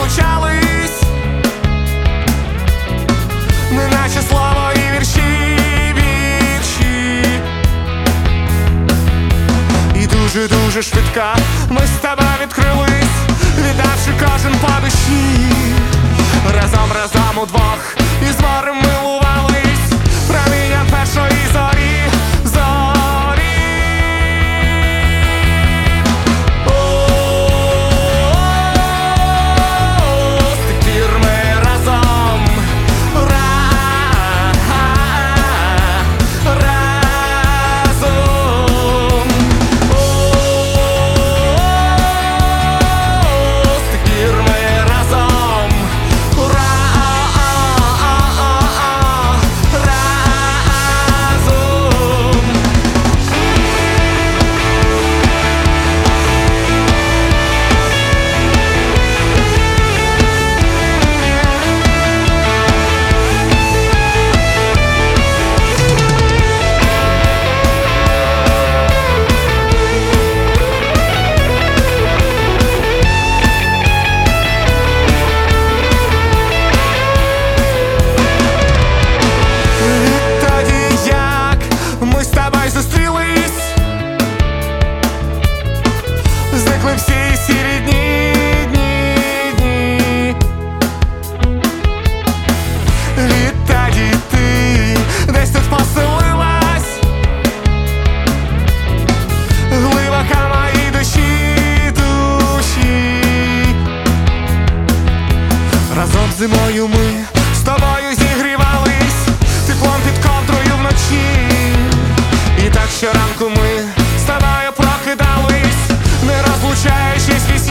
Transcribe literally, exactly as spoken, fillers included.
розлучались, неначе слово і вірші, вірші. І дуже-дуже швидко ми з тобою відкрились, віддавши кожен по душі. Разом, разом удвох із морем милувались, промінням першої зорі, зорі. О-о-о, з тих пір ми разом, ра- разом. О-о-о, з тих пір ми разом, зникли всі сірі дні, дні, дні. Відтоді ти десь тут поселилась, глибоко моїй душі, душі. Разом зимою ми з тобою зігрівались, теплом під ковдрою вночі. І так щоранку ми з тобою прокидались, не розлучаючись.